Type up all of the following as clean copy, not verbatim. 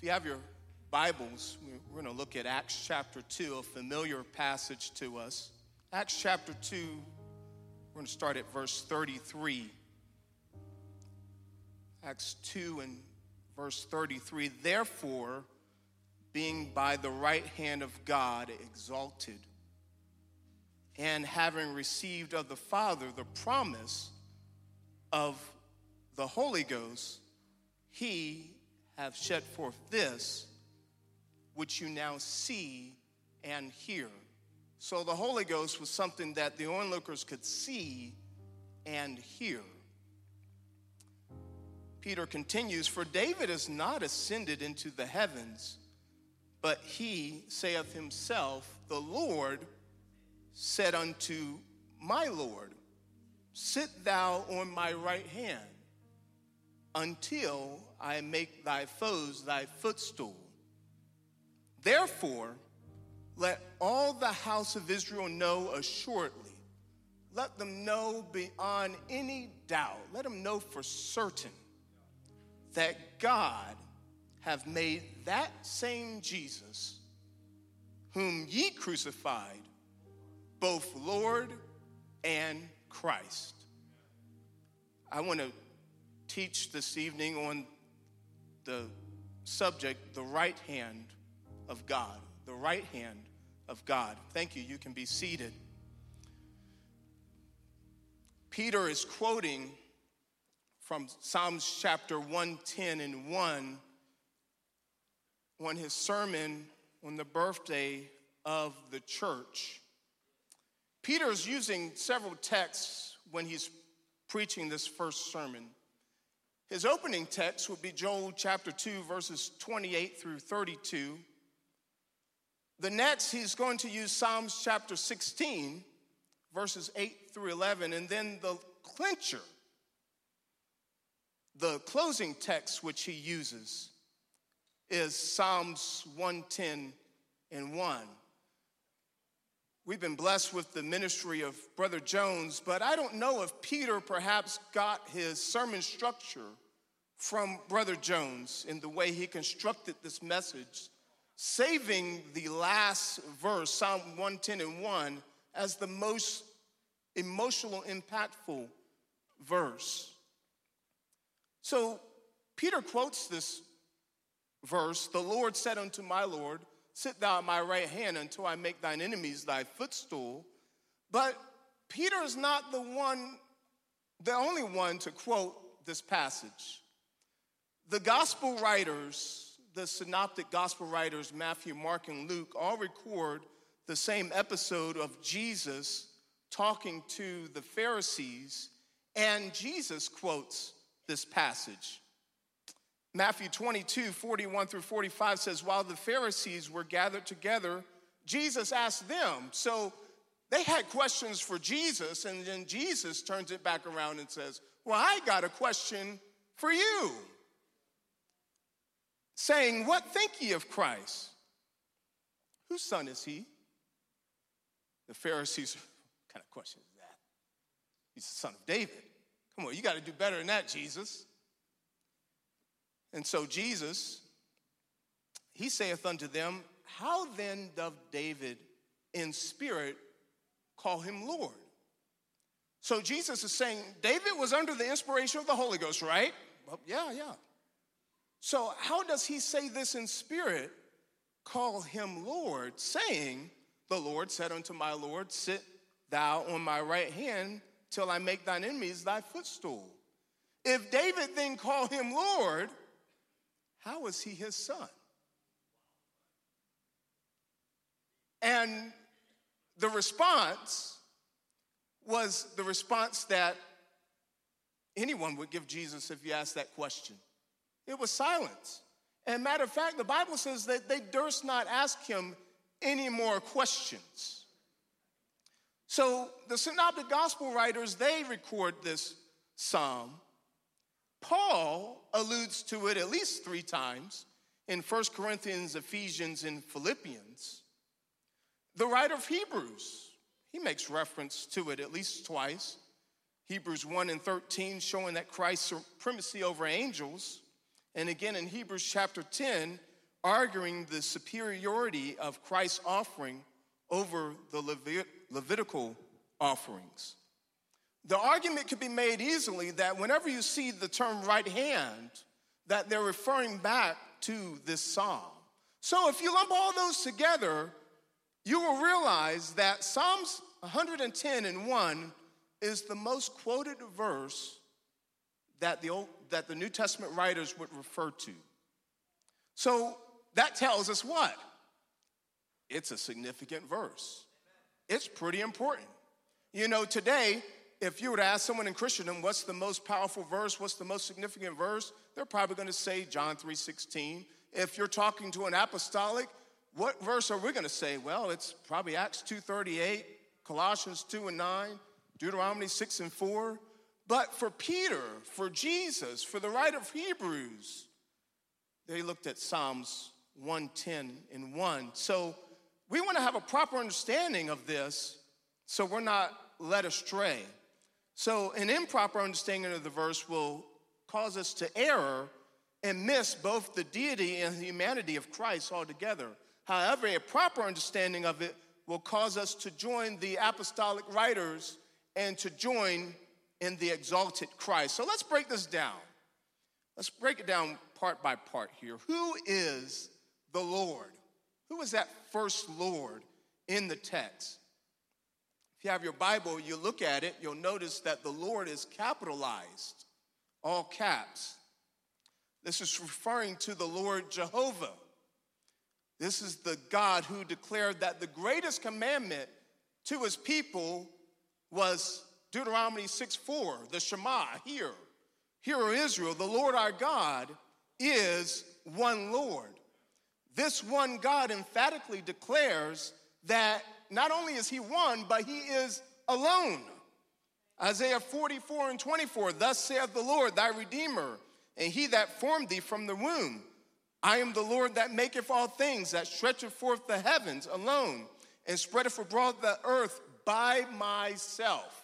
If you have your Bibles, we're going to look at Acts chapter 2, a familiar passage to us. Acts chapter 2, we're going to start at verse 33. Acts 2 and verse 33. Therefore, being by the right hand of God exalted, and having received of the Father the promise of the Holy Ghost, he hath shed forth this, which you now see and hear. So the Holy Ghost was something that the onlookers could see and hear. Peter continues, for David is not ascended into the heavens, but he saith himself, the Lord said unto my Lord, sit thou on my right hand, until I make thy foes thy footstool. Therefore, let all the house of Israel know assuredly. Let them know beyond any doubt. Let them know for certain that God have made that same Jesus, whom ye crucified, both Lord and Christ. I want to teach this evening on the subject, the right hand of God. The right hand of God. Thank you. You can be seated. Peter is quoting from Psalms chapter 110 and 1 on his sermon on the birthday of the church. Peter is using several texts when he's preaching this first sermon. His opening text would be Joel chapter 2, verses 28 through 32. The next, he's going to use Psalms chapter 16, verses 8 through 11. And then the clincher, the closing text which he uses, is Psalms 110 and 1. We've been blessed with the ministry of Brother Jones, but I don't know if Peter perhaps got his sermon structure from Brother Jones in the way he constructed this message, saving the last verse, Psalm 110 and 1, as the most emotional, impactful verse. So Peter quotes this verse, the Lord said unto my Lord, sit thou at my right hand until I make thine enemies thy footstool. But Peter is not the only one to quote this passage. The gospel writers, the synoptic gospel writers, Matthew, Mark, and Luke, all record the same episode of Jesus talking to the Pharisees, and Jesus quotes this passage. Matthew 22, 41 through 45 says, while the Pharisees were gathered together, Jesus asked them. So they had questions for Jesus, and then Jesus turns it back around and says, well, I got a question for you. Saying, what think ye of Christ? Whose son is he? The Pharisees, what kind of question is that? He's the son of David. Come on, you got to do better than that, Jesus. And so Jesus, he saith unto them, how then doth David in spirit call him Lord? So Jesus is saying, David was under the inspiration of the Holy Ghost, right? Well, yeah. So how does he say this in spirit, call him Lord, saying, the Lord said unto my Lord, sit thou on my right hand till I make thine enemies thy footstool. If David then called him Lord, how is he his son? And the response was the response that anyone would give Jesus if you asked that question. It was silence. And matter of fact, the Bible says that they durst not ask him any more questions. So the synoptic gospel writers, they record this psalm. Paul alludes to it at least 3 times in 1 Corinthians, Ephesians, and Philippians. The writer of Hebrews, he makes reference to it at least twice. Hebrews 1 and 13 showing that Christ's supremacy over angels. And again in Hebrews chapter 10, arguing the superiority of Christ's offering over the Levitical offerings. The argument could be made easily that whenever you see the term right hand, that they're referring back to this psalm. So if you lump all those together, you will realize that Psalms 110:1 is the most quoted verse that the New Testament writers would refer to. So that tells us what? It's a significant verse. It's pretty important. You know, today, if you were to ask someone in Christendom, what's the most powerful verse, what's the most significant verse, they're probably going to say John 3:16. If you're talking to an apostolic, what verse are we going to say? Well, it's probably Acts 2:38, Colossians 2:9, Deuteronomy 6:4. But for Peter, for Jesus, for the writer of Hebrews, they looked at Psalms 110:1. So we want to have a proper understanding of this so we're not led astray. So an improper understanding of the verse will cause us to err and miss both the deity and humanity of Christ altogether. However, a proper understanding of it will cause us to join the apostolic writers and to join in the exalted Christ. So let's break this down. Let's break it down part by part here. Who is the Lord? Who is that first Lord in the text? If you have your Bible, you look at it, you'll notice that the Lord is capitalized, all caps. This is referring to the Lord Jehovah. This is the God who declared that the greatest commandment to his people was Deuteronomy 6:4, the Shema, hear. Hear, O Israel, the Lord our God is one Lord. This one God emphatically declares that not only is he one, but he is alone. Isaiah 44:24, thus saith the Lord, thy Redeemer, and he that formed thee from the womb. I am the Lord that maketh all things, that stretcheth forth the heavens alone, and spreadeth abroad the earth by myself.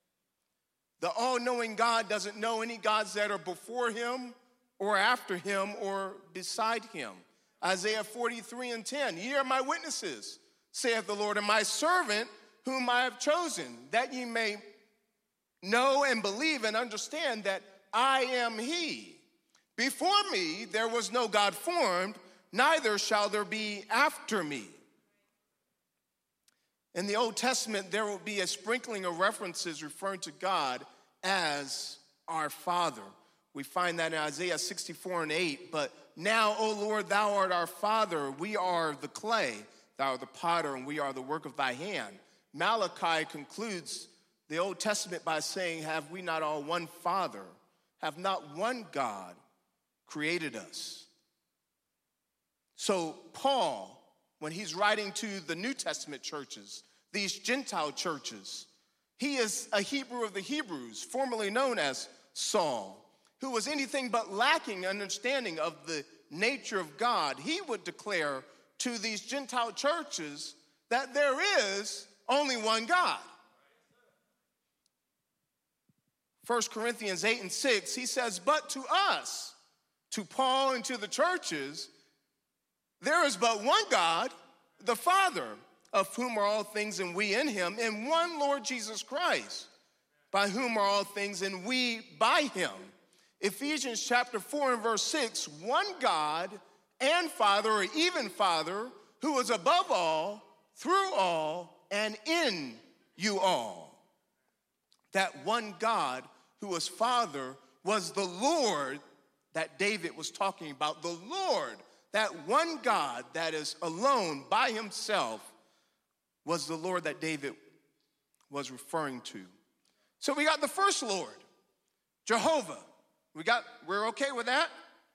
The all-knowing God doesn't know any gods that are before him or after him or beside him. Isaiah 43:10, ye are my witnesses, saith the Lord, and my servant whom I have chosen, that ye may know and believe and understand that I am he. Before me there was no God formed, neither shall there be after me. In the Old Testament, there will be a sprinkling of references referring to God as our Father. We find that in Isaiah 64:8. But now, O Lord, thou art our Father. We are the clay. Thou art the potter, and we are the work of thy hand. Malachi concludes the Old Testament by saying, have we not all one Father? Have not one God created us? So Paul, when he's writing to the New Testament churches, these Gentile churches, he is a Hebrew of the Hebrews, formerly known as Saul, who was anything but lacking understanding of the nature of God. He would declare to these Gentile churches that there is only one God. 1 Corinthians 8:6, he says, but to us, to Paul and to the churches, there is but one God, the Father, of whom are all things and we in him, and one Lord Jesus Christ, by whom are all things and we by him. Ephesians chapter 4:6, one God and Father, or even Father, who is above all, through all, and in you all. That one God who was Father was the Lord that David was talking about. The Lord, that one God that is alone by himself, was the Lord that David was referring to. So we got the first Lord, Jehovah. We're okay with that?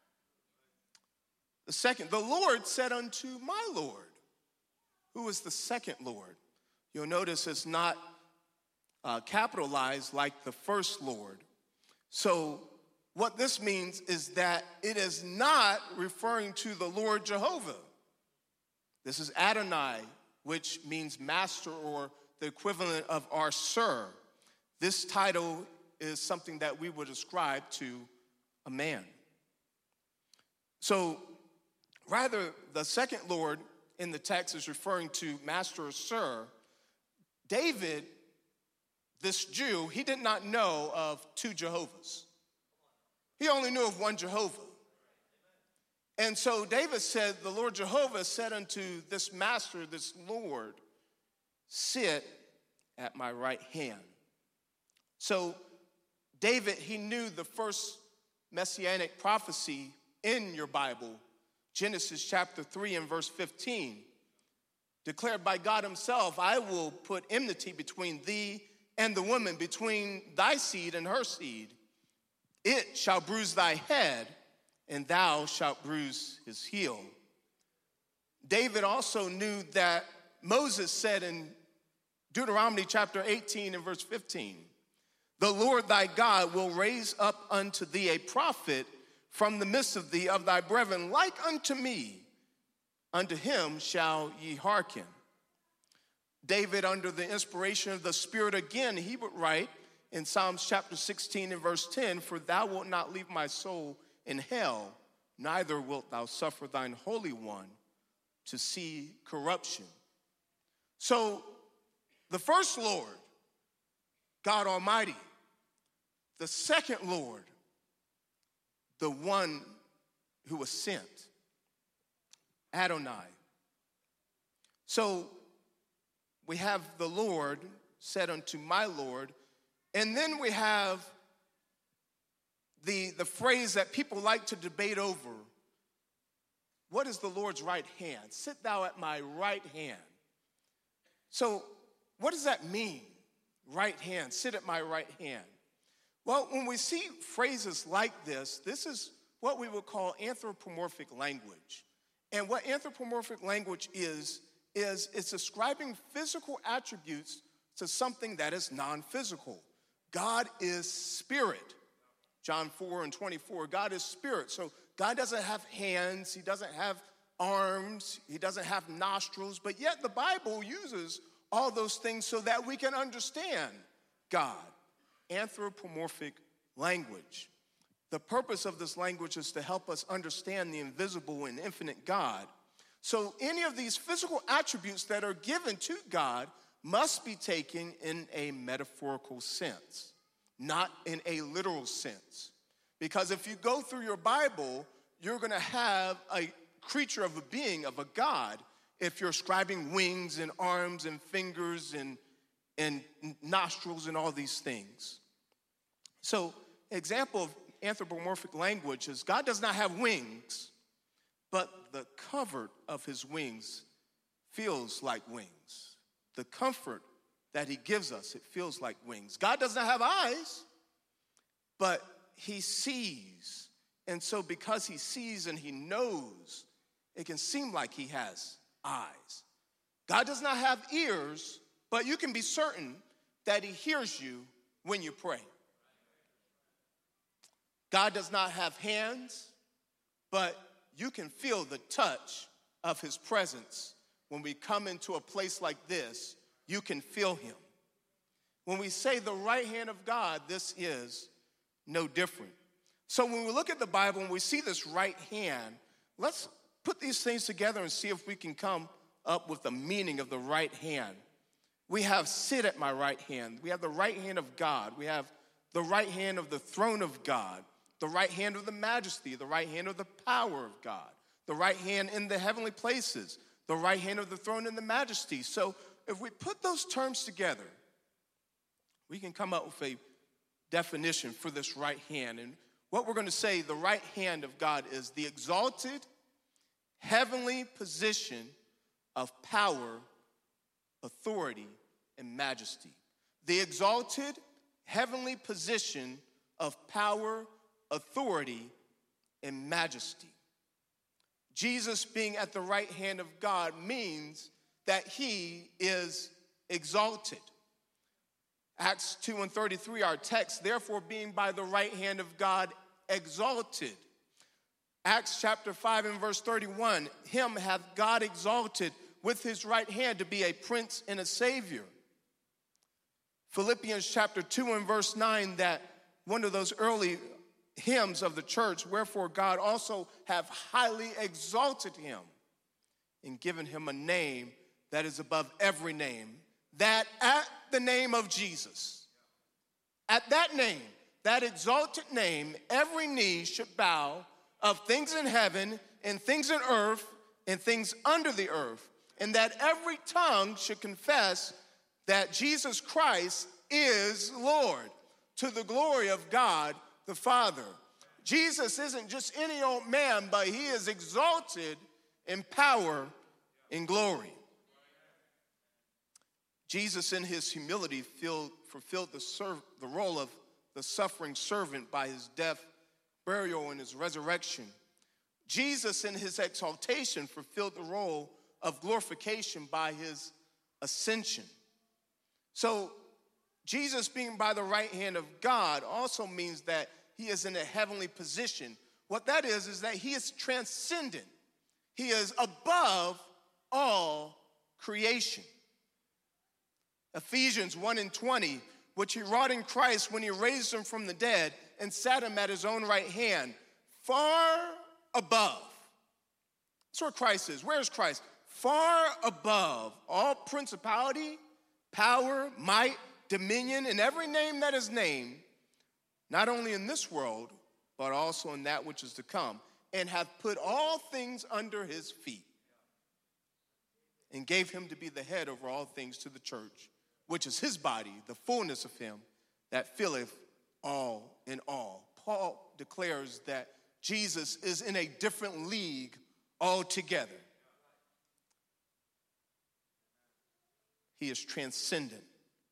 The second, the Lord said unto my Lord. Who is the second Lord? You'll notice it's not capitalized like the first Lord. So what this means is that it is not referring to the Lord Jehovah. This is Adonai, which means master or the equivalent of our sir. This title is something that we would ascribe to a man. So Rather, the second Lord in the text is referring to master or sir. David, this Jew, he did not know of two Jehovahs. He only knew of one Jehovah. And so David said, the Lord Jehovah said unto this master, this Lord, sit at my right hand. So David, he knew the first messianic prophecy in your Bible, Genesis chapter 3 and verse 15, declared by God himself, I will put enmity between thee and the woman, between thy seed and her seed. It shall bruise thy head, and thou shalt bruise his heel. David also knew that Moses said in Deuteronomy chapter 18 and verse 15, the Lord thy God will raise up unto thee a prophet from the midst of thee, of thy brethren, like unto me. Unto him shall ye hearken. David, under the inspiration of the Spirit again, he would write in Psalms chapter 16 and verse 10, for thou wilt not leave my soul in hell, neither wilt thou suffer thine Holy One to see corruption. So the first Lord, God Almighty. The second Lord, the one who was sent, Adonai. So we have the Lord said unto my Lord, and then we have the phrase that people like to debate over. What is the Lord's right hand? Sit thou at my right hand. So what does that mean? Right hand, sit at my right hand. Well, when we see phrases like this is what we would call anthropomorphic language. And what anthropomorphic language is it's ascribing physical attributes to something that is non-physical. God is spirit. John 4 and 24, God is spirit. So God doesn't have hands, he doesn't have arms, he doesn't have nostrils, but yet the Bible uses all those things so that we can understand God. Anthropomorphic language. The purpose of this language is to help us understand the invisible and infinite God. So any of these physical attributes that are given to God must be taken in a metaphorical sense, not in a literal sense. Because if you go through your Bible, you're going to have a creature of a being, of a God, if you're ascribing wings and arms and fingers and nostrils and all these things. So, example of anthropomorphic language is God does not have wings, but the covert of his wings feels like wings. The comfort that he gives us, it feels like wings. God does not have eyes, but he sees. And so because he sees and he knows, it can seem like he has eyes. God does not have ears, but you can be certain that he hears you when you pray. God does not have hands, but you can feel the touch of his presence. When we come into a place like this, you can feel him. When we say the right hand of God, this is no different. So when we look at the Bible and we see this right hand, let's put these things together and see if we can come up with the meaning of the right hand. We have sit at my right hand. We have the right hand of God. We have the right hand of the throne of God, the right hand of the majesty, the right hand of the power of God, the right hand in the heavenly places, the right hand of the throne and the majesty. So if we put those terms together, we can come up with a definition for this right hand. And what we're going to say, the right hand of God is the exalted heavenly position of power, authority, and majesty. The exalted heavenly position of power, authority, and majesty. Jesus being at the right hand of God means that he is exalted. Acts 2 and 33, our text, therefore being by the right hand of God exalted. Acts chapter 5 and verse 31, him hath God exalted with his right hand to be a prince and a savior. Philippians chapter 2 and verse 9, that one of those early hymns of the church, wherefore God also have highly exalted him and given him a name that is above every name, that at the name of Jesus, at that name, that exalted name, every knee should bow of things in heaven and things in earth and things under the earth, and that every tongue should confess that Jesus Christ is Lord, to the glory of God the Father. Jesus isn't just any old man, but he is exalted in power and glory. Jesus, in his humility, fulfilled the role of the suffering servant by his death, burial, and his resurrection. Jesus, in his exaltation, fulfilled the role of glorification by his ascension. So, Jesus being by the right hand of God also means that he is in a heavenly position. What that is that he is transcendent. He is above all creation. Ephesians 1:20, which he wrought in Christ when he raised him from the dead and sat him at his own right hand, far above. That's where Christ is. Where is Christ? Far above all principality, power, might, dominion, and every name that is named, not only in this world, but also in that which is to come, and hath put all things under his feet, and gave him to be the head over all things to the church, which is his body, the fullness of him that filleth all in all. Paul declares that Jesus is in a different league altogether. He is transcendent.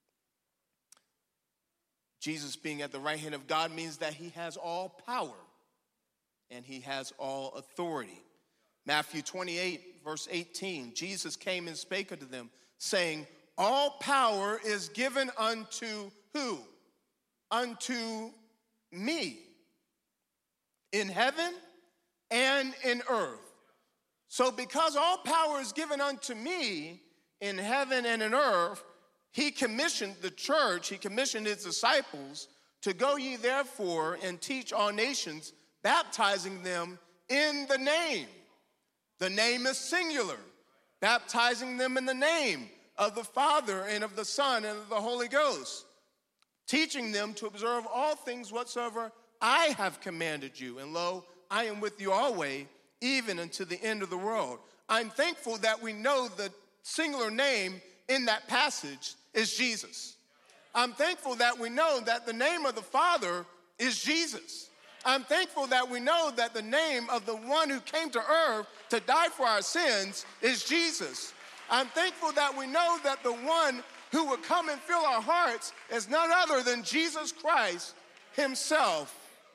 Jesus being at the right hand of God means that he has all power and he has all authority. Matthew 28, verse 18, Jesus came and spake unto them, saying, all power is given unto who? Unto me, in heaven and in earth. So because all power is given unto me in heaven and in earth, he commissioned the church, he commissioned his disciples to go ye therefore and teach all nations, baptizing them in the name. The name is singular. Baptizing them in the name of the Father and of the Son and of the Holy Ghost. Teaching them to observe all things whatsoever I have commanded you. And lo, I am with you always, even unto the end of the world. I'm thankful that we know the singular name in that passage is Jesus. I'm thankful that we know that the name of the Father is Jesus. I'm thankful that we know that the name of the one who came to earth to die for our sins is Jesus. I'm thankful that we know that the one who would come and fill our hearts is none other than Jesus Christ himself.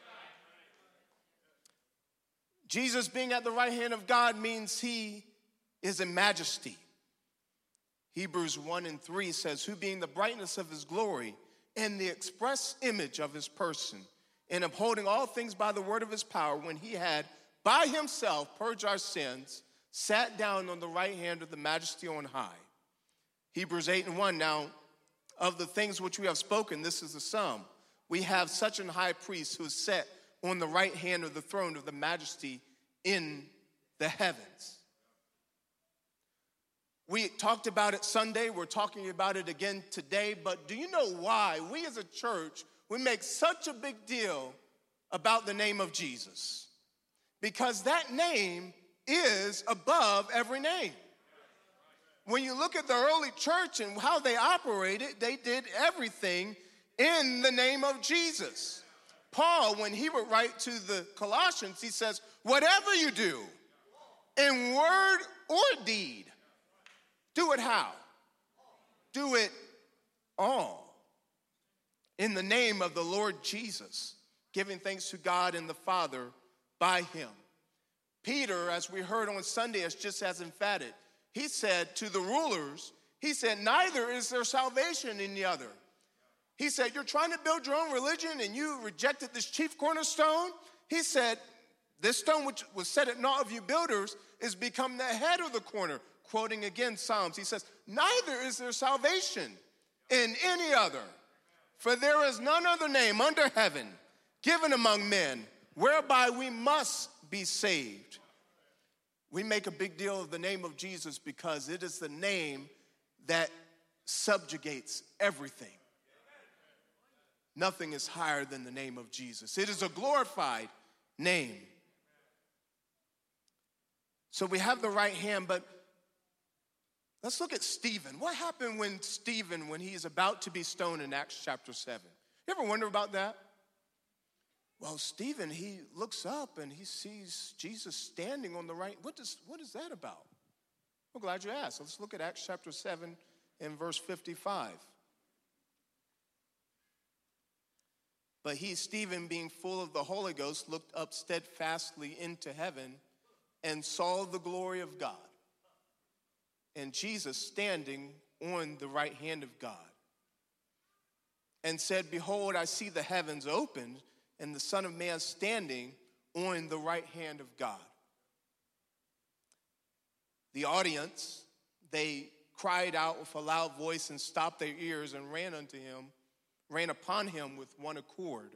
Jesus being at the right hand of God means he is in majesty. Hebrews 1:3 says, who being the brightness of his glory and the express image of his person, and upholding all things by the word of his power, when he had by himself purged our sins, sat down on the right hand of the majesty on high. Hebrews 8:1, now of the things which we have spoken, this is the sum. We have such an high priest who is set on the right hand of the throne of the majesty in the heavens. We talked about it Sunday, we're talking about it again today, but do you know why we as a church, we make such a big deal about the name of Jesus? Because that name is above every name. When you look at the early church and how they operated, they did everything in the name of Jesus. Paul, when he would write to the Colossians, he says, whatever you do, in word or deed, do it how? Do it all in the name of the Lord Jesus, giving thanks to God and the Father by him. Peter, as we heard on Sunday, is just as emphatic. He said to the rulers, he said, neither is there salvation in the other. He said, you're trying to build your own religion and you rejected this chief cornerstone. He said, this stone which was set at naught of you builders is become the head of the corner. Quoting again Psalms, he says, neither is there salvation in any other, for there is none other name under heaven given among men, whereby we must be saved. We make a big deal of the name of Jesus because it is the name that subjugates everything. Nothing is higher than the name of Jesus. It is a glorified name. So we have the right hand, but let's look at Stephen. What happened when Stephen, when he is about to be stoned in Acts chapter 7? You ever wonder about that? Well, Stephen, he looks up and he sees Jesus standing on the right. What is that about? I'm glad you asked. Let's look at Acts chapter 7 and verse 55. But he, Stephen, being full of the Holy Ghost, looked up steadfastly into heaven and saw the glory of God, and Jesus standing on the right hand of God, and said, Behold, I see the heavens opened, and the Son of Man standing on the right hand of God. The audience, they cried out with a loud voice and stopped their ears and ran upon him with one accord.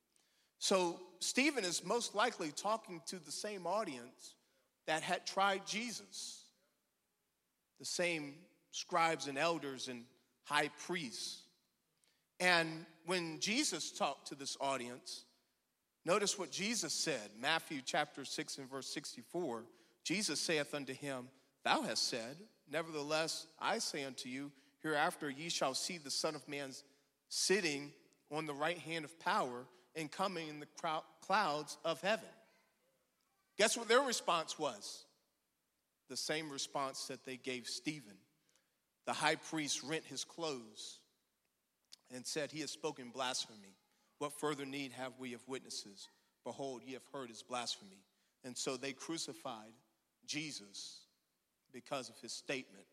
So Stephen is most likely talking to the same audience that had tried Jesus, the same scribes and elders and high priests. And when Jesus talked to this audience, notice what Jesus said. Matthew chapter 6 and verse 64, Jesus saith unto him, Thou hast said, nevertheless I say unto you, hereafter ye shall see the Son of Man sitting on the right hand of power and coming in the clouds of heaven. Guess what their response was? The same response that they gave Stephen. The high priest rent his clothes and said, He has spoken blasphemy. What further need have we of witnesses? Behold, ye have heard his blasphemy. And so they crucified Jesus because of his statement.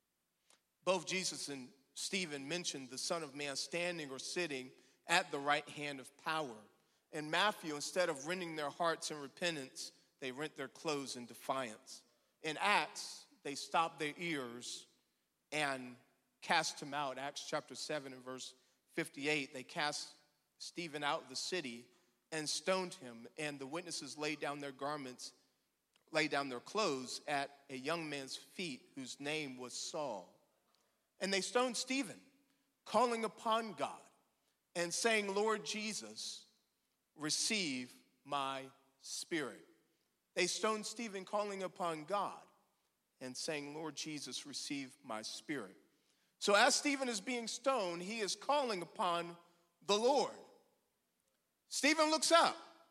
Both Jesus and Stephen mentioned the Son of Man standing or sitting at the right hand of power. In Matthew, instead of rending their hearts in repentance, they rent their clothes in defiance. In Acts, they stopped their ears and cast him out. Acts chapter 7 and verse 58, they cast Stephen out of the city and stoned him, and the witnesses laid down their garments, laid down their clothes at a young man's feet whose name was Saul. And they stoned Stephen, calling upon God and saying, Lord Jesus, receive my spirit. They stoned Stephen, calling upon God and saying, Lord Jesus, receive my spirit. So as Stephen is being stoned, he is calling upon the Lord. Stephen looks up.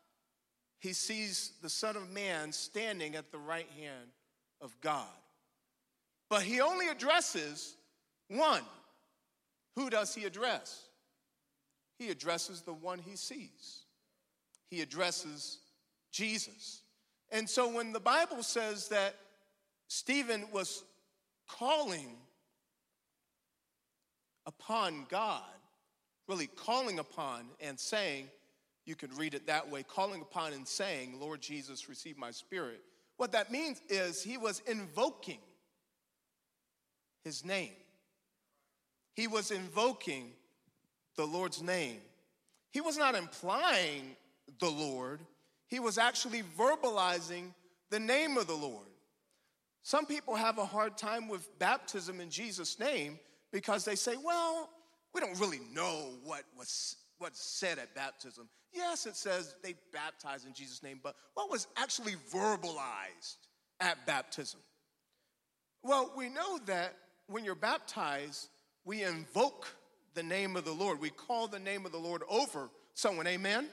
He sees the Son of Man standing at the right hand of God. But he only addresses one. Who does he address? He addresses the one he sees. He addresses Jesus. And so when the Bible says that Stephen was calling upon God, really calling upon and saying, you could read it that way, calling upon and saying, Lord Jesus, receive my spirit. What that means is he was invoking his name. He was invoking the Lord's name. He was not implying the Lord. He was actually verbalizing the name of the Lord. Some people have a hard time with baptism in Jesus' name because they say, well, we don't really know what's said at baptism. Yes, it says they baptize in Jesus' name, but what was actually verbalized at baptism? Well, we know that when you're baptized, we invoke the name of the Lord. We call the name of the Lord over someone, amen?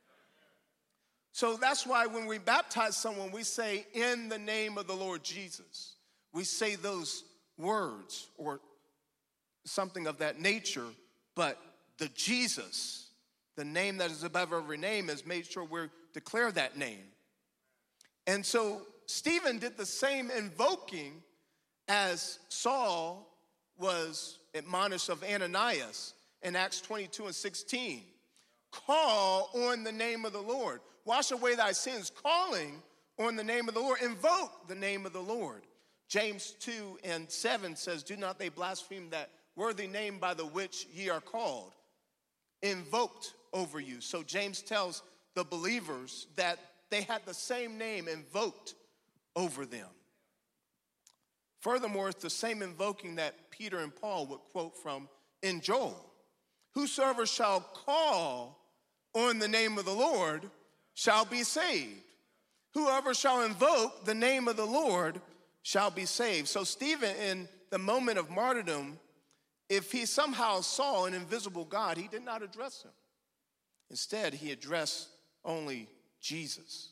So that's why when we baptize someone, we say, in the name of the Lord Jesus. We say those words or something of that nature, but the Jesus, the name that is above every name, has made sure we declare that name. And so Stephen did the same invoking as Saul was admonished of Ananias in Acts 22 and 16. Call on the name of the Lord. Wash away thy sins, calling on the name of the Lord. Invoke the name of the Lord. James 2 and 7 says, do not they blaspheme that worthy name by the which ye are called, invoked over you. So James tells the believers that they had the same name invoked over them. Furthermore, it's the same invoking that Peter and Paul would quote from in Joel. Whosoever shall call on the name of the Lord shall be saved. Whoever shall invoke the name of the Lord shall be saved. So Stephen, in the moment of martyrdom, if he somehow saw an invisible God, he did not address him. Instead, he addressed only Jesus.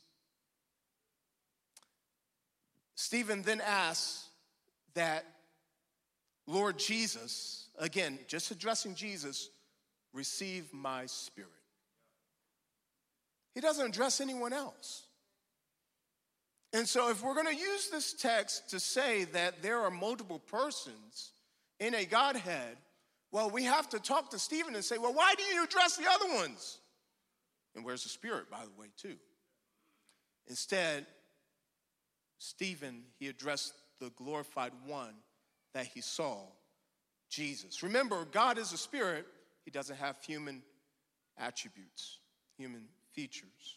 Stephen then asks that Lord Jesus, again, just addressing Jesus, receive my spirit. He doesn't address anyone else. And so if we're going to use this text to say that there are multiple persons in a Godhead, well, we have to talk to Stephen and say, well, why do you address the other ones? And where's the Spirit, by the way, too? Instead, Stephen, he addressed the glorified one that he saw, Jesus. Remember, God is a spirit. He doesn't have human attributes, human features.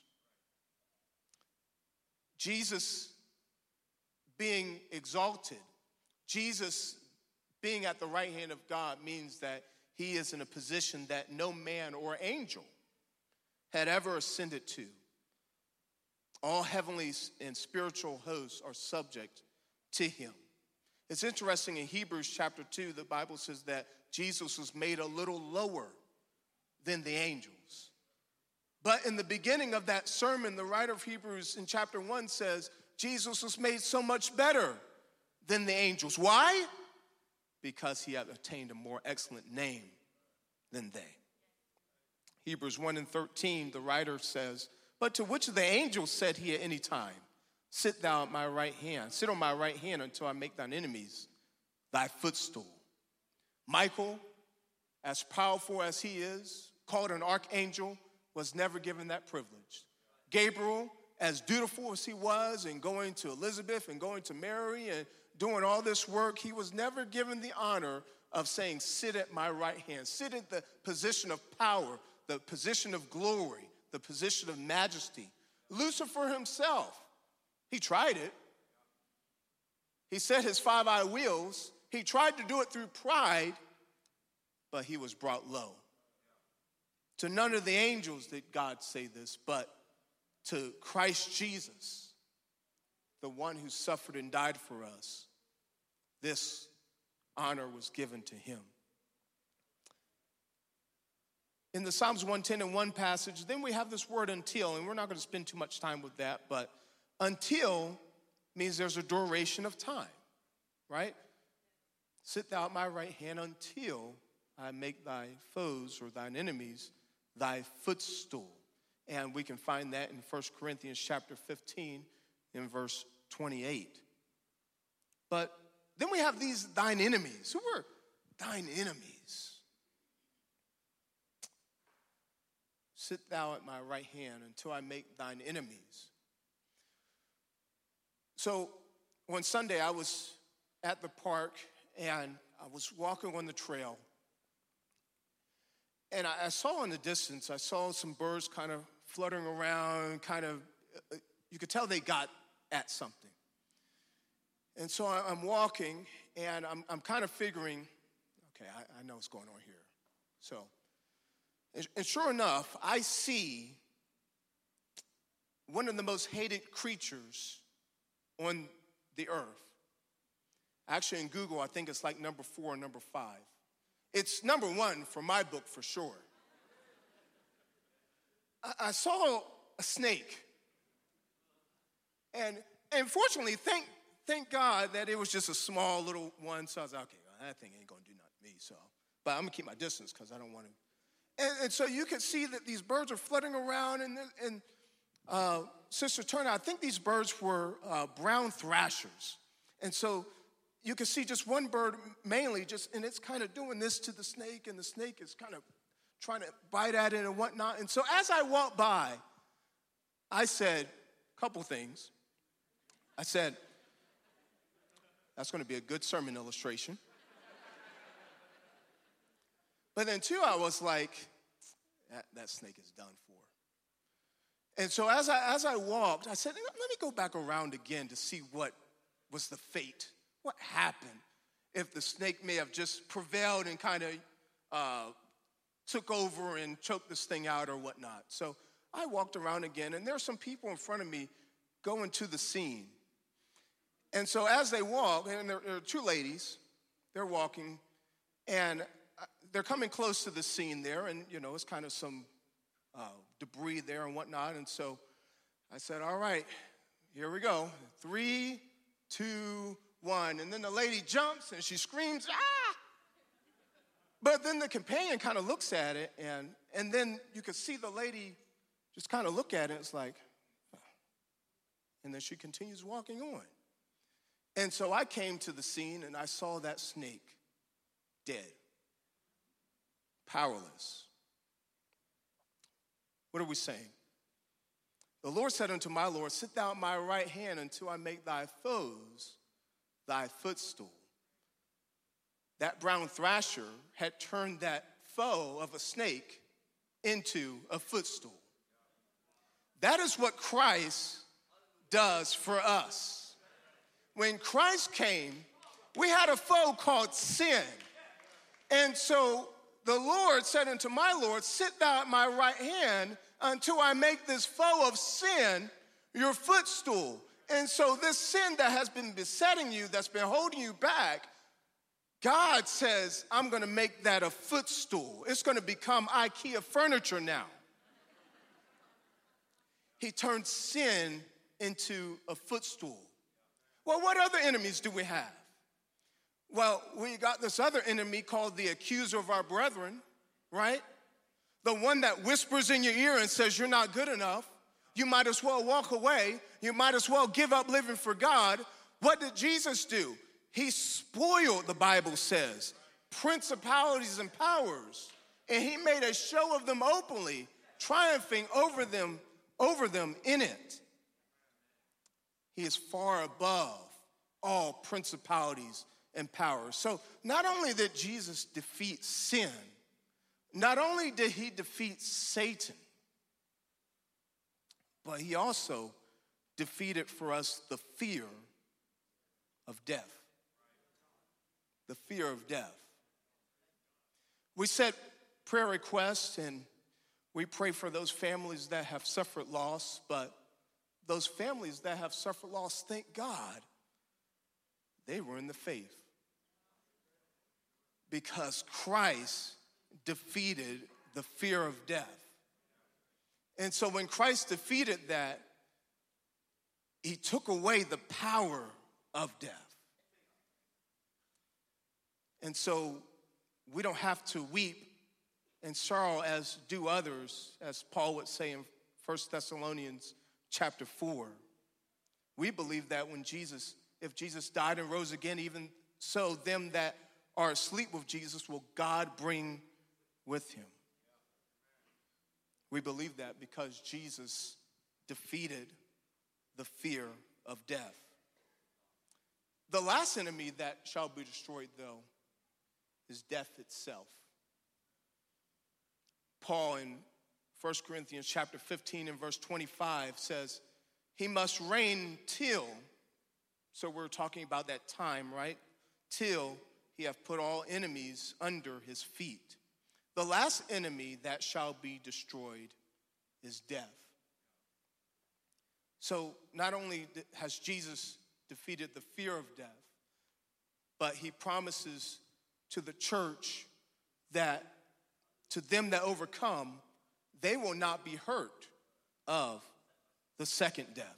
Jesus being exalted, Jesus being at the right hand of God means that he is in a position that no man or angel had ever ascended to. All heavenly and spiritual hosts are subject to him. It's interesting, in Hebrews chapter 2, the Bible says that Jesus was made a little lower than the angels. But in the beginning of that sermon, the writer of Hebrews in chapter 1 says, Jesus was made so much better than the angels. Why? Because he had attained a more excellent name than they. Hebrews 1:13, the writer says, but to which of the angels said he at any time, sit thou at my right hand, sit on my right hand until I make thine enemies thy footstool. Michael, as powerful as he is, called an archangel, was never given that privilege. Gabriel, as dutiful as he was in going to Elizabeth and going to Mary and doing all this work, he was never given the honor of saying, sit at my right hand, sit at the position of power, the position of glory, the position of majesty. Lucifer himself, he tried it. He set his 5 wheels. He tried to do it through pride, but he was brought low. To none of the angels did God say this, but to Christ Jesus, the one who suffered and died for us, this honor was given to him. In the Psalms 110:1 passage, then we have this word until, and we're not going to spend too much time with that, but until means there's a duration of time, right? Sit thou at my right hand until I make thy foes or thine enemies thy footstool. And we can find that in 1 Corinthians chapter 15 in verse 28. But then we have these thine enemies. Who were thine enemies? Sit thou at my right hand until I make thine enemies. So one Sunday I was at the park and I was walking on the trail. And I saw in the distance, I saw some birds kind of fluttering around, you could tell they got at something. And so I'm walking, and I'm kind of figuring, okay, I know what's going on here. So, and sure enough, I see one of the most hated creatures on the earth. Actually, in Google, I think it's like number 4 or number 5. It's number 1 for my book for sure. I saw a snake. And fortunately, thank God that it was just a small little one. So I was like, okay, well, that thing ain't going to do nothing to me. But I'm going to keep my distance because I don't want to. And so you can see that these birds are fluttering around. And Sister Turner, I think these birds were brown thrashers. And so you can see just one bird mainly, and it's kind of doing this to the snake, and the snake is kind of trying to bite at it and whatnot. And so as I walked by, I said a couple things. I said, that's going to be a good sermon illustration. But then 2, I was like, that snake is done for. And so as I walked, I said, let me go back around again to see what was the fate. What happened if the snake may have just prevailed and kind of took over and choked this thing out or whatnot. So I walked around again, and there are some people in front of me going to the scene. And so as they walk, and there are two ladies, they're walking, and they're coming close to the scene there, and, you know, it's kind of some debris there and whatnot. And so I said, all right, here we go. 3, 2, 1. And then the lady jumps, and she screams, ah! But then the companion kind of looks at it, and then you could see the lady just kind of look at it. It's like, and then she continues walking on. And so I came to the scene, and I saw that snake dead, powerless. What are we saying? The Lord said unto my Lord, sit thou at my right hand until I make thy foes thy footstool. That brown thrasher had turned that foe of a snake into a footstool. That is what Christ does for us. When Christ came, we had a foe called sin. And so the Lord said unto my Lord, sit thou at my right hand until I make this foe of sin your footstool. And so this sin that has been besetting you, that's been holding you back, God says, I'm going to make that a footstool. It's going to become IKEA furniture now. He turned sin into a footstool. Well, what other enemies do we have? Well, we got this other enemy called the accuser of our brethren, right? The one that whispers in your ear and says you're not good enough. You might as well walk away. You might as well give up living for God. What did Jesus do? He spoiled, the Bible says, principalities and powers, and he made a show of them openly, triumphing over them in it. He is far above all principalities and powers. So not only did Jesus defeat sin, not only did he defeat Satan, but he also defeated for us the fear of death. The fear of death. We set prayer requests and we pray for those families that have suffered loss, but those families that have suffered loss, thank God, they were in the faith. Because Christ defeated the fear of death. And so when Christ defeated that, he took away the power of death. And so we don't have to weep and sorrow as do others, as Paul would say in 1 Thessalonians chapter 4. We believe that if Jesus died and rose again, even so them that are asleep with Jesus will God bring with him. We believe that because Jesus defeated the fear of death. The last enemy that shall be destroyed, though, is death itself. Paul in 1 Corinthians chapter 15 and verse 25 says, he must reign till, so we're talking about that time, right? Till he hath put all enemies under his feet. The last enemy that shall be destroyed is death. So not only has Jesus defeated the fear of death, but he promises to the church that to them that overcome, they will not be hurt of the second death.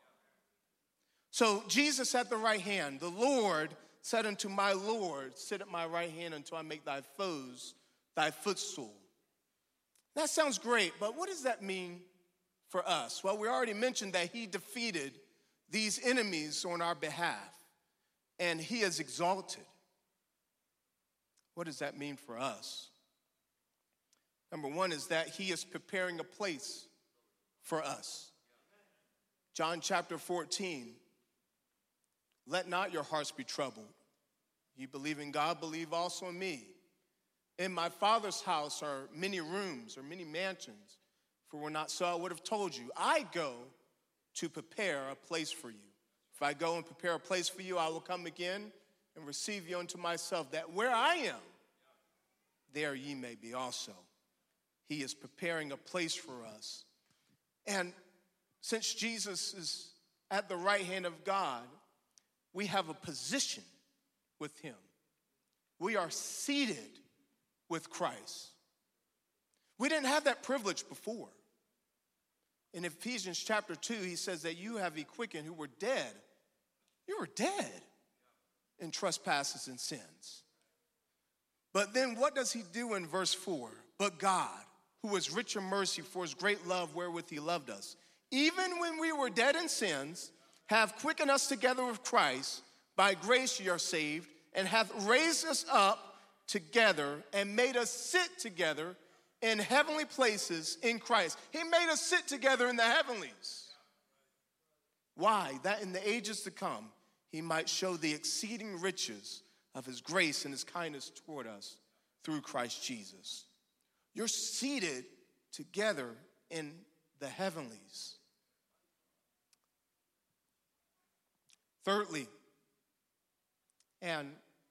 So Jesus at the right hand, the Lord said unto my Lord, sit at my right hand until I make thy foes thy footstool. That sounds great, but what does that mean for us? Well, we already mentioned that he defeated these enemies on our behalf, and he is exalted. What does that mean for us? Number one is that he is preparing a place for us. John chapter 14, let not your hearts be troubled. You believe in God, believe also in me. In my Father's house are many rooms or many mansions. If it were not so, I would have told you. I go to prepare a place for you. If I go and prepare a place for you, I will come again and receive you unto myself, that where I am, there ye may be also. He is preparing a place for us. And since Jesus is at the right hand of God, we have a position with him. We are seated with Christ. We didn't have that privilege before. In Ephesians chapter 2, he says that you have he quickened who were dead. You were dead in trespasses and sins. But then what does he do in verse 4? But God, who is rich in mercy for his great love wherewith he loved us, even when we were dead in sins, hath quickened us together with Christ. By grace ye are saved, and hath raised us up together and made us sit together in heavenly places in Christ. He made us sit together in the heavenlies. Why? That in the ages to come, he might show the exceeding riches of his grace and his kindness toward us through Christ Jesus. You're seated together in the heavenlies. Thirdly, and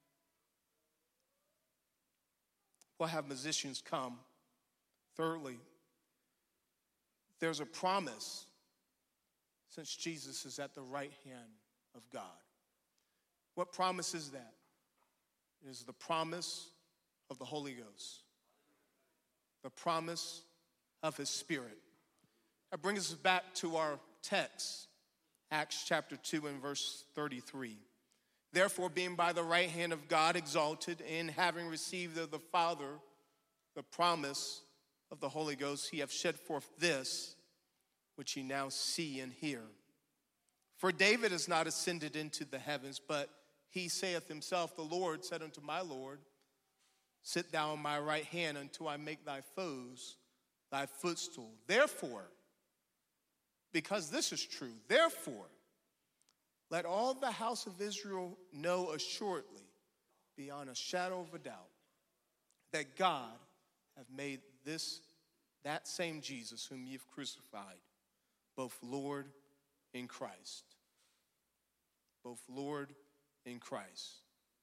we'll have musicians come. Thirdly, there's a promise since Jesus is at the right hand of God. What promise is that? It is the promise of the Holy Ghost, the promise of his Spirit. That brings us back to our text, Acts chapter 2 and verse 33. Therefore, being by the right hand of God exalted, and having received of the Father the promise of the Holy Ghost, he hath shed forth this, which ye now see and hear. For David is not ascended into the heavens, but he saith himself, the Lord said unto my Lord, sit thou on my right hand until I make thy foes thy footstool. Therefore, because this is true, therefore, let all the house of Israel know assuredly, beyond a shadow of a doubt, that God hath made that same Jesus whom ye have crucified, both Lord and Christ. Both Lord and Christ.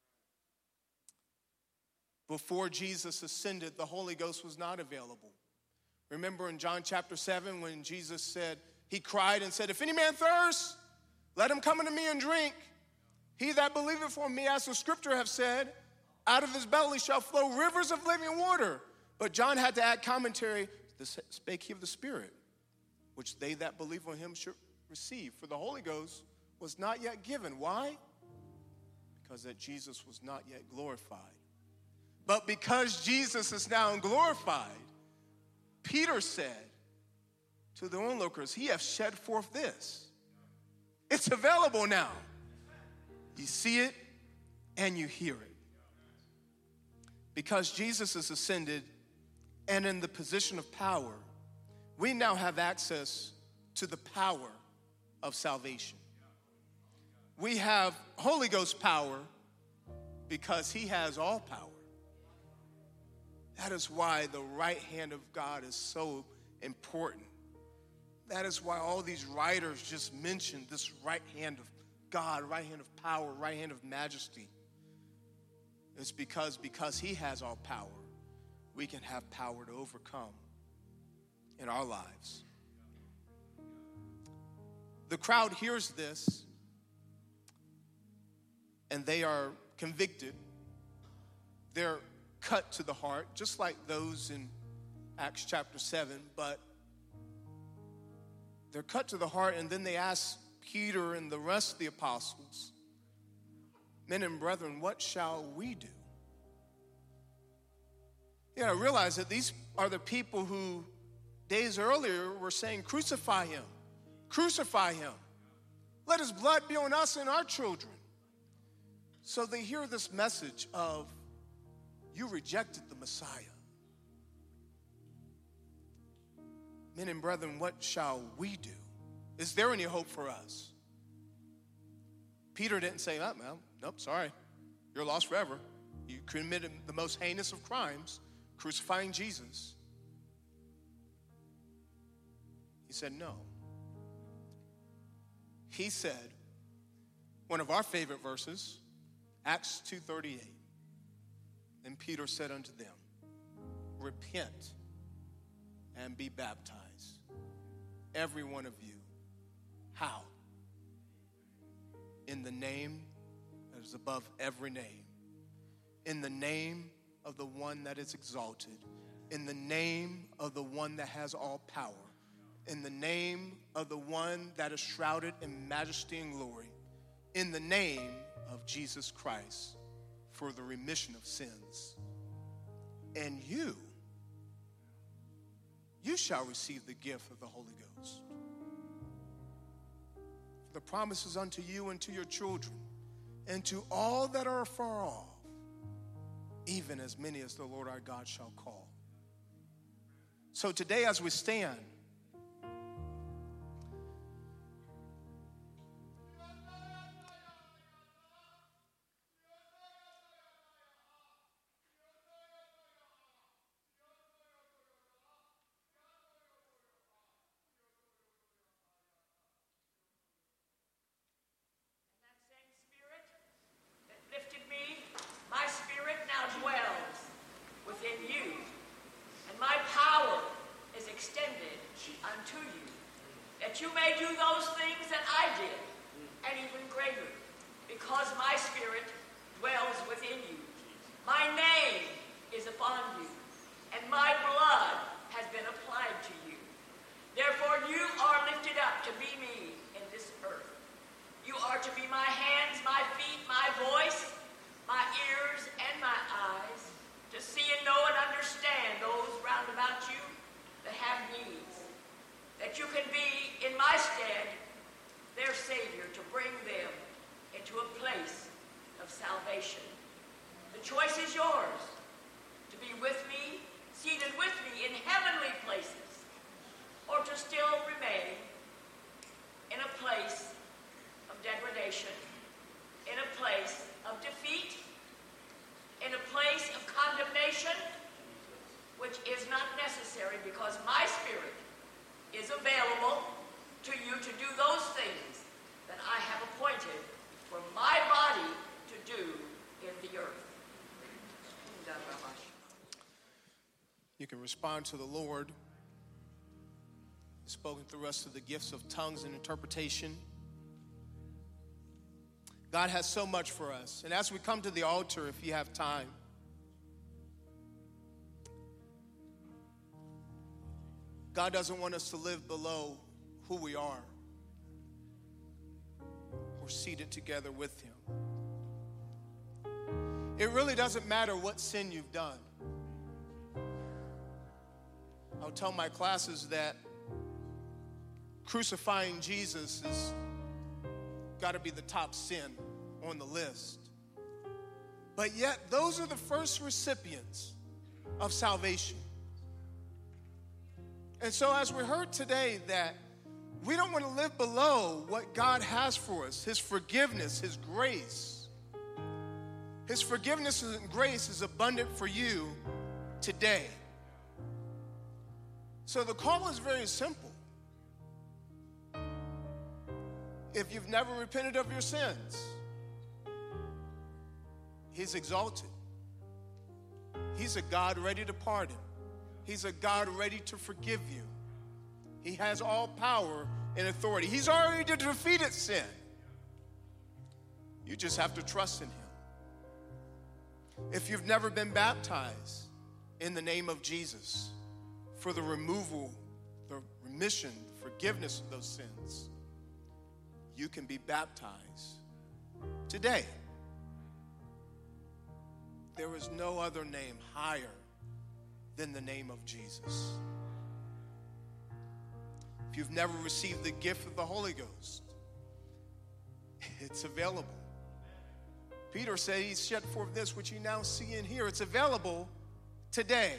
Before Jesus ascended, the Holy Ghost was not available. Remember in John chapter 7 when Jesus said, he cried and said, if any man thirst, let him come unto me and drink. He that believeth on me, as the scripture have said, out of his belly shall flow rivers of living water. But John had to add commentary, spake he of the Spirit, which they that believe on him should receive. For the Holy Ghost was not yet given. Why? Because that Jesus was not yet glorified. But because Jesus is now glorified, Peter said to the onlookers, he hath shed forth this. It's available now. You see it and you hear it. Because Jesus is ascended and in the position of power, we now have access to the power of salvation. We have Holy Ghost power because he has all power. That is why the right hand of God is so important. That is why all these writers just mentioned this right hand of God, right hand of power, right hand of majesty. It's because he has all power, we can have power to overcome in our lives. The crowd hears this and they are convicted. They're cut to the heart, just like those in Acts chapter 7, but they're cut to the heart, and then they ask Peter and the rest of the apostles, men and brethren, what shall we do? You gotta realize that these are the people who days earlier were saying, crucify him, crucify him. Let his blood be on us and our children. So they hear this message of, you rejected the Messiah. Men and brethren, what shall we do? Is there any hope for us? Peter didn't say, oh, well, nope, sorry. You're lost forever. You committed the most heinous of crimes, crucifying Jesus. He said, no. He said, one of our favorite verses, Acts 2:38. And Peter said unto them, repent and be baptized, every one of you. How? In the name that is above every name. In the name of the one that is exalted. In the name of the one that has all power. In the name of the one that is shrouded in majesty and glory. In the name of Jesus Christ, for the remission of sins. And you shall receive the gift of the Holy Ghost. The promises unto you and to your children and to all that are afar off, even as many as the Lord our God shall call. So today as we stand, you may do those things that I did, and even greater, because my Spirit dwells within you. My name is upon you, and my blood has been applied to you. Therefore you are lifted up to be me in this earth. You are to be my hands, my feet, my voice, my ears, and my eyes, to see and know and understand those round about you that have needs. That you can be, in my stead, their Savior, to bring them into a place of salvation. The choice is yours, to be with me, seated with me in heavenly places, or to still remain in a place of degradation, in a place of defeat, in a place of condemnation, which is not necessary because my Spirit is available to you to do those things that I have appointed for my body to do in the earth. You can respond to the Lord. He's spoken through us through the gifts of tongues and interpretation. God has so much for us. And as we come to the altar, if you have time, God doesn't want us to live below who we are. We're seated together with Him. It really doesn't matter what sin you've done. I'll tell my classes that crucifying Jesus has got to be the top sin on the list. But yet, those are the first recipients of salvation. And so as we heard today that we don't want to live below what God has for us, His forgiveness, His grace. His forgiveness and grace is abundant for you today. So the call is very simple. If you've never repented of your sins, He's exalted. He's a God ready to pardon. He's a God ready to forgive you. He has all power and authority. He's already defeated sin. You just have to trust in Him. If you've never been baptized in the name of Jesus for the removal, the remission, the forgiveness of those sins, you can be baptized today. There is no other name higher than the name of Jesus. If you've never received the gift of the Holy Ghost, it's available. Peter said He shed forth this which you now see and hear. It's available today.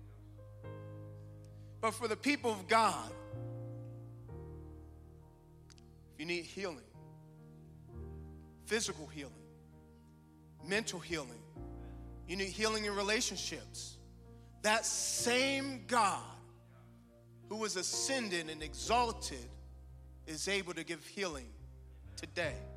But for the people of God, if you need healing, physical healing, mental healing, you need healing in relationships, that same God who was ascended and exalted, is able to give healing today.